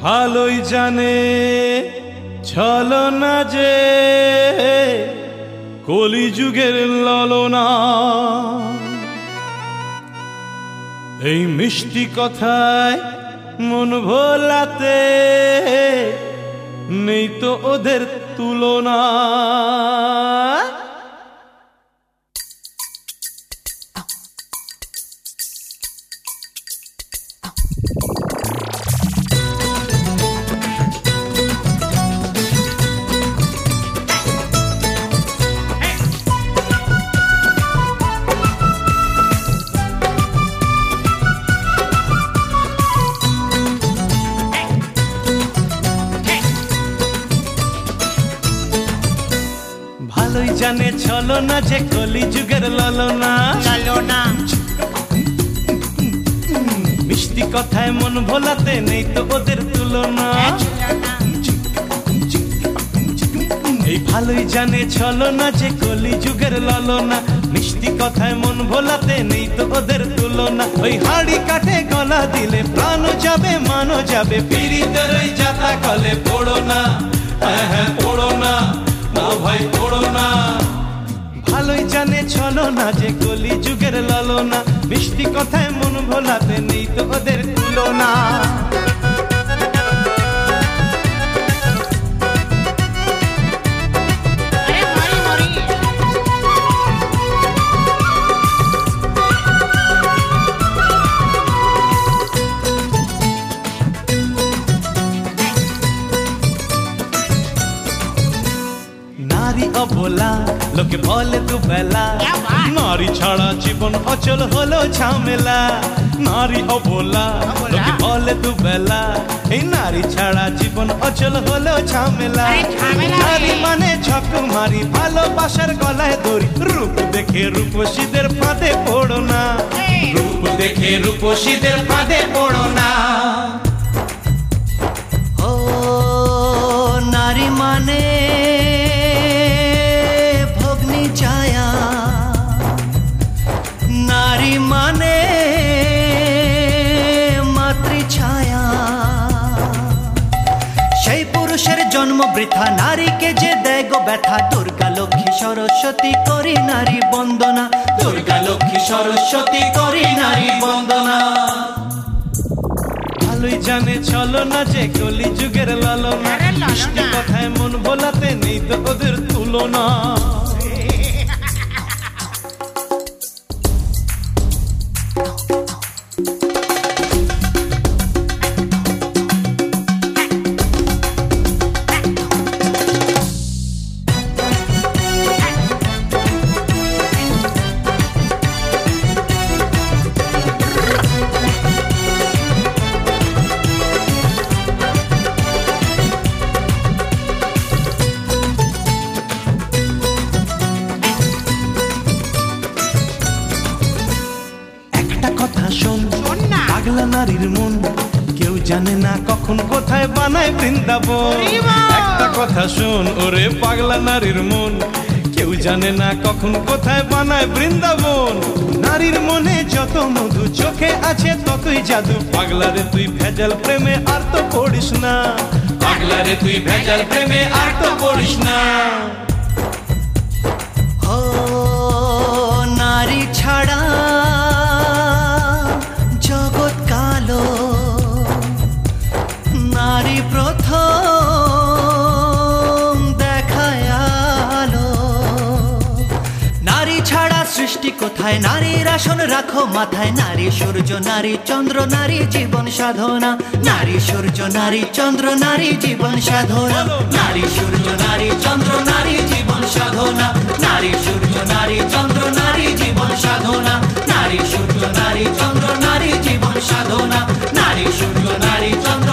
ভালোই জানে ছলনা যে কলিযুগের ললনা। এই মিষ্টি কথায় মন ভোলাতে নেই তো ওদের তুলনা। ভালোই জানে ছলনা যে কলিযুগের ললনা। মিষ্টি কথায় মন ভোলাতে নেই তো ওদের তুলনা। এই ভালোই জানে ছলনা যে কলিযুগের ললনা। মিষ্টি কথায় মন ভোলাতে নেই তো ওদের তুলনা। ওই হাড়ি কাঠে গলা দিলে প্রাণ যাবে মানো যাবে। পীড়িতের ওই জাতা কলে পড়ো না, হ্যাঁ হ্যাঁ পড়ো না, ও ভাই পড়ো না। ভালোই জানে ছলনা যে কলিযুগের ললনা। মিষ্টি কথায় মন ভোলাতে নেই তো ওদের তুলনা। নারী অবলা লোকে বলে দুবেলা। নারী ছাড়া জীবন অচল হলো ঝামেলা। নারী অবলা লোকে বলে দুবেলা। এই নারী ছাড়া জীবন অচল হলো ঝামেলা। নারী মানে ছক মারি ভালোবাসার গলায় দড়ি। রূপ দেখে রূপসীদের ফাঁদে পড়ো না। রূপ দেখে রূপসীদের ফাঁদে পড়ো না। ও নারী মানে ছায়া, নারী মানে মাতৃছায়া। সেই পুরুষের জন্ম বৃথা, নারীকে যে দেয় গো ব্যথা। দুর্গা লক্ষ্মী সরস্বতী করি নারী বন্দনা। দুর্গা লক্ষ্মী সরস্বতী করি নারী বন্দনা। ভালোই জানে ছলনা যে কলিযুগের ললনা। মিষ্টি কথায় মন ভোলাতে নেই তো ওদের তুলনা। কথা শোন, পাগলা নারীর মন কেউ জানে না কখন কোথায় বানায় বৃন্দাবন। একটা কথা শোন ওরে পাগলা নারীর মন, কেউ জানে না কখন কোথায় বানায় বৃন্দাবন। নারীর মনে যত মধু, চোখে আছে ততই জাদু। পাগলারে তুই ভেজাল প্রেমে আর তো পড়িস না। পাগলারে তুই ভেজাল প্রেমে আর তো পড়িস না। ও নারী ছাড়া জগৎ কালো। নারী প্রথম দেখায় আলো। নারী ছাড়া সৃষ্টি কোথায়? নারীর আসন রাখো মাথায়। নারী সূর্য, নারী চন্দ্র, নারী জীবন সাধনা। নারী সূর্য, নারী চন্দ্র, নারী জীবন সাধনা। নারী সূর্য, নারী চন্দ্র, নারী জীবন সাধনা। নারী সূর্য, নারী চন্দ্র, নারী জীবন সাধনা। নারী সূর্য, নারী চন্দ্র, নারী জীবন সাধনা। নারী সূর্য, নারী চন্দ্র।